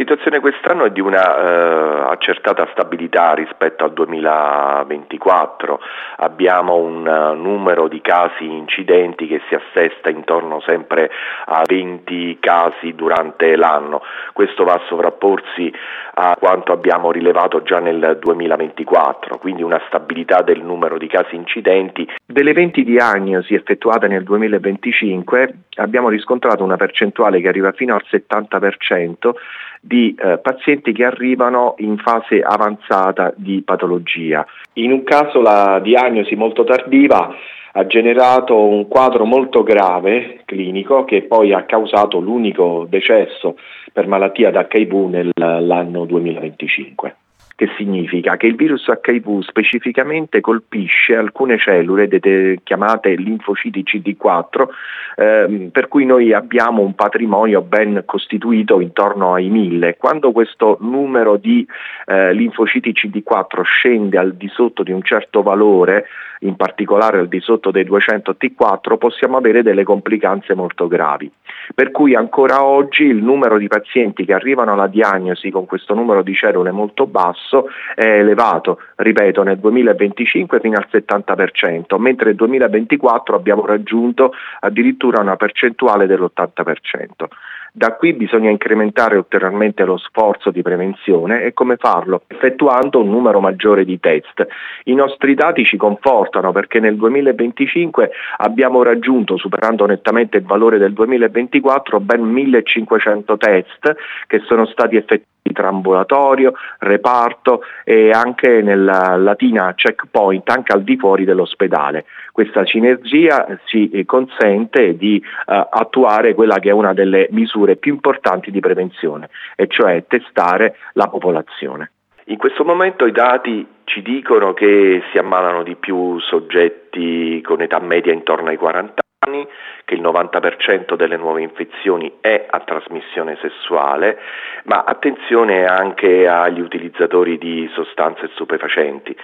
situazione quest'anno è di una accertata stabilità rispetto al 2024. Abbiamo un numero di casi incidenti che si assesta intorno sempre a 20 casi durante l'anno. Questo va a sovrapporsi a quanto abbiamo rilevato già nel 2024, quindi una stabilità del numero di casi incidenti. Delle 20 diagnosi effettuate nel 2025 abbiamo riscontrato una percentuale che arriva fino al 70% di pazienti che arrivano in fase avanzata di patologia. In un caso la diagnosi molto tardiva ha generato un quadro molto grave clinico che poi ha causato l'unico decesso per malattia d'HIV nell'anno 2025. Che significa che il virus HIV specificamente colpisce alcune cellule chiamate linfociti CD4, per cui noi abbiamo un patrimonio ben costituito intorno ai 1000. Quando questo numero di linfociti CD4 scende al di sotto di un certo valore, in particolare al di sotto dei 200 T4, possiamo avere delle complicanze molto gravi. Per cui ancora oggi il numero di pazienti che arrivano alla diagnosi con questo numero di cellule molto basso è elevato, ripeto, nel 2025 fino al 70%, mentre nel 2024 abbiamo raggiunto addirittura una percentuale dell'80%. Da qui bisogna incrementare ulteriormente lo sforzo di prevenzione. E come farlo? Effettuando un numero maggiore di test. I nostri dati ci confortano perché nel 2025 abbiamo raggiunto, superando nettamente il valore del 2024, ben 1500 test che sono stati effettuati tra ambulatorio, reparto e anche nella latina checkpoint, anche al di fuori dell'ospedale. Questa sinergia ci consente di attuare quella che è una delle misure più importanti di prevenzione, e cioè testare la popolazione. In questo momento i dati ci dicono che si ammalano di più soggetti con età media intorno ai 40 anni, che il 90% delle nuove infezioni è a trasmissione sessuale, ma attenzione anche agli utilizzatori di sostanze stupefacenti.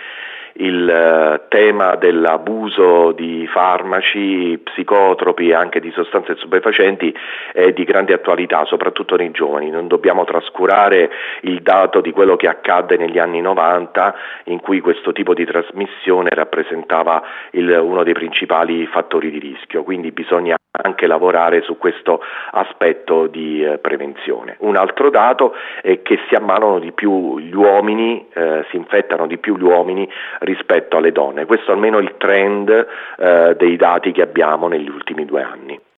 Il tema dell'abuso di farmaci, psicotropi e anche di sostanze stupefacenti è di grande attualità, soprattutto nei giovani. Non dobbiamo trascurare il dato di quello che accadde negli anni 90, in cui questo tipo di trasmissione rappresentava uno dei principali fattori di rischio, quindi bisogna anche lavorare su questo aspetto di prevenzione. Un altro dato è che si ammalano di più gli uomini, si infettano di più gli uomini rispetto alle donne. Questo almeno il trend dei dati che abbiamo negli ultimi 2 anni.